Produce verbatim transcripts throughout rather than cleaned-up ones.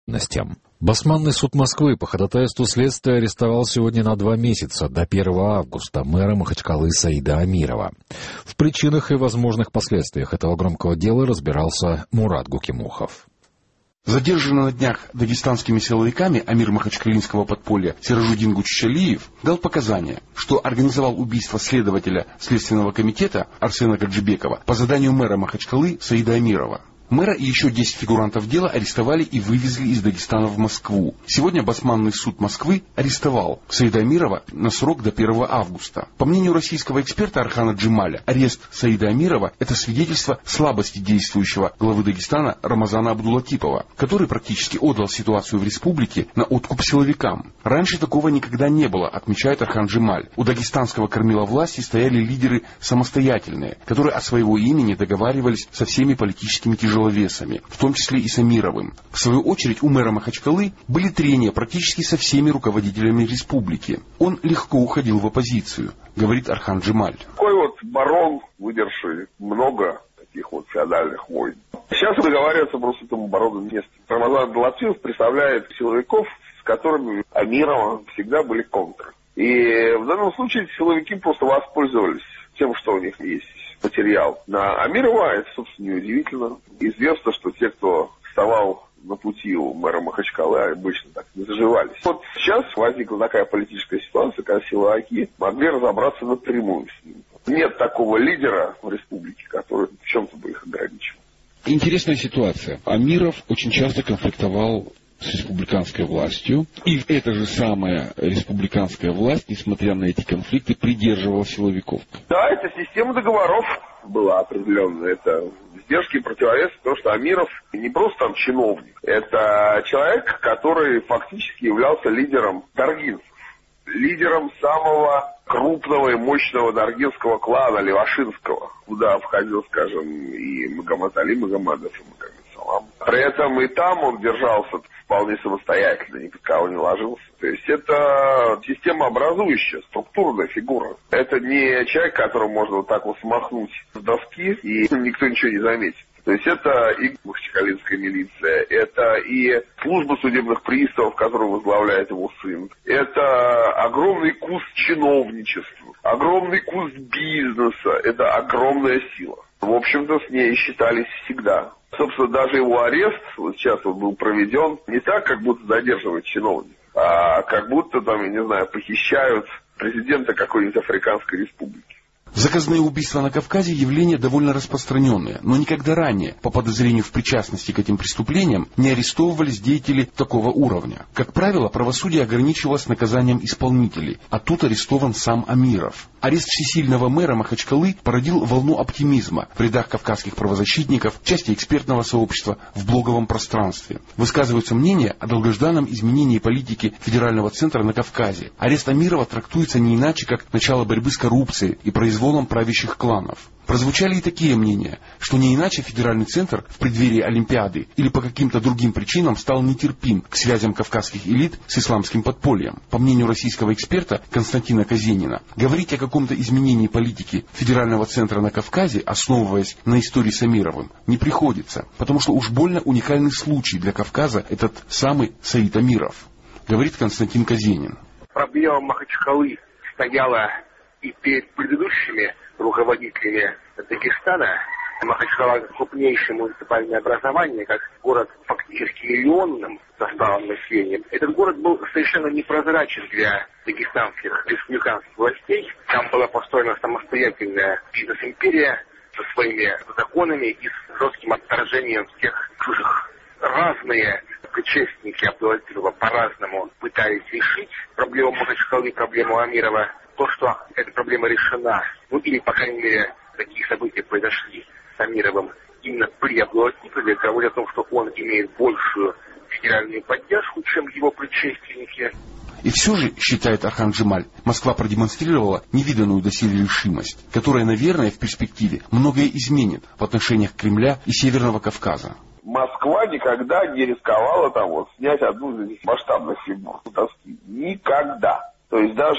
Басманный суд Москвы по ходатайству следствия арестовал сегодня на два месяца, до первого августа, мэра Махачкалы Саида Амирова. В причинах и возможных последствиях этого громкого дела разбирался Мурат Гукимухов. Задержанный на днях дагестанскими силовиками амир махачкалинского подполья Сиражудин Гуччалиев дал показания, что организовал убийство следователя Следственного комитета Арсена Гаджибекова по заданию мэра Махачкалы Саида Амирова. Мэра и еще десять фигурантов дела арестовали и вывезли из Дагестана в Москву. Сегодня Басманный суд Москвы арестовал Саида Амирова на срок до первого августа. По мнению российского эксперта Архана Джемаля, арест Саида Амирова – это свидетельство слабости действующего главы Дагестана Рамазана Абдулатипова, который практически отдал ситуацию в республике на откуп силовикам. Раньше такого никогда не было, отмечает Архан Джемаль. У дагестанского кормила власти стояли лидеры самостоятельные, которые от своего имени договаривались со всеми политическими тяжелыми тяжеловесами, в том числе и с Амировым. В свою очередь у мэра Махачкалы были трения практически со всеми руководителями республики. Он легко уходил в оппозицию, говорит Архан Джемаль. Такой вот барон, выдержавший много таких вот феодальных войн. Сейчас договариваться просто этому барону не с кем. Рамазан Абдулатипов представляет силовиков, с которыми Амирова всегда были контры. И в данном случае силовики просто воспользовались тем, что у них есть материал на Амирова. Это, собственно, неудивительно. Известно, что те, кто вставал на пути у мэра Махачкалы, обычно так не заживались. Вот сейчас возникла такая политическая ситуация, когда силовики могли разобраться напрямую с ним. Нет такого лидера в республике, который в чем-то бы их ограничивал. Интересная ситуация. Амиров очень часто конфликтовал с республиканской властью. И эта же самая республиканская власть, несмотря на эти конфликты, придерживала силовиков. Да, это система договоров была определенная. Это сдержки и противовесы, потому что Амиров не просто там чиновник. Это человек, который фактически являлся лидером даргинцев. Лидером самого крупного и мощного даргинского клана Левашинского, куда входил, скажем, и Магомед Али Магомедов, и Магомед Салам. При этом и там он держался вполне самостоятельно, ни под кого не ложился. То есть это системообразующая, структурная фигура. Это не человек, которого можно вот так вот смахнуть с доски, и никто ничего не заметит. То есть это и махачкалинская милиция, это и служба судебных приставов, которую возглавляет его сын. Это огромный куст чиновничества, огромный куст бизнеса, это огромная сила. В общем-то, с ней считались всегда. Собственно, даже его арест, вот сейчас он был проведен, не так, как будто задерживают чиновника, а как будто, там, я не знаю, похищают президента какой-нибудь Африканской республики. Заказные убийства на Кавказе явление довольно распространенное, но никогда ранее, по подозрению в причастности к этим преступлениям, не арестовывались деятели такого уровня. Как правило, правосудие ограничивалось наказанием исполнителей, а тут арестован сам Амиров. Арест всесильного мэра Махачкалы породил волну оптимизма в рядах кавказских правозащитников, части экспертного сообщества, в блоговом пространстве. Высказываются мнения о долгожданном изменении политики федерального центра на Кавказе. Арест Амирова трактуется не иначе, как начало борьбы с коррупцией и произволом правящих кланов. Прозвучали и такие мнения, что не иначе федеральный центр в преддверии Олимпиады или по каким-то другим причинам стал нетерпим к связям кавказских элит с исламским подпольем. По мнению российского эксперта Константина Казенина, говорить о каком-то изменении политики федерального центра на Кавказе, основываясь на истории с Амировым, не приходится, потому что уж больно уникальный случай для Кавказа этот самый Саид Амиров, говорит Константин Казенин. Проблема Махачкалы стояла и перед предыдущими руководителями Дагестана. Махачкала — крупнейшее муниципальное образование, как город фактически миллионным составом населения. Этот город был совершенно непрозрачен для дагестанских республиканских властей. Там была построена самостоятельная бизнес-империя со своими законами и с жестким отторжением всех чужих. Разные предшественники Абдулатипова по-разному пытались решить проблему Махачкалы, проблему Амирова. То, что эта проблема решена, ну или, по крайней мере, такие события произошли с Амировым именно при Абдулатипове, говорят о том, что он имеет большую федеральную поддержку, чем его предшественники. И все же, считает Архан Джемаль, Москва продемонстрировала невиданную доселе решимость, которая, наверное, в перспективе многое изменит в отношениях Кремля и Северного Кавказа. Москва никогда не рисковала там вот снять одну из этих масштабных фигур с доски. Никогда. То есть даже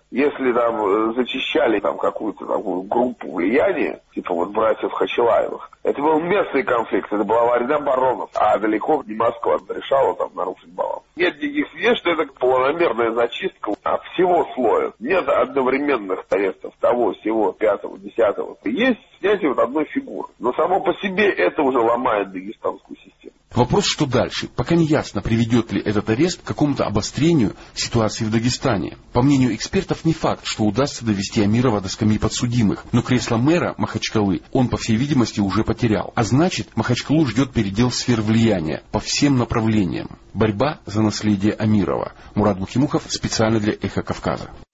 Если там зачищали там какую-то такую группу влияния, типа вот братьев Хачилаевых, это был местный конфликт, это была война баронов, а далеко не Москва решала там нарушить баланс. Нет никаких свидетельств, что это планомерная зачистка от всего слоя. Нет одновременных арестов того, всего, пятого, десятого. Есть снятие вот одной фигуры. Но само по себе это уже ломает дагестанскую систему. Вопрос, что дальше. Пока не ясно, приведет ли этот арест к какому-то обострению ситуации в Дагестане. По мнению экспертов, не факт, что удастся довести Амирова до скамьи подсудимых. Но кресло мэра Махачкалы он, по всей видимости, уже потерял. А значит, Махачкалу ждет передел сфер влияния по всем направлениям. Борьба за наследие Амирова. Мурат Бухимухов специально для «Эхо Кавказа».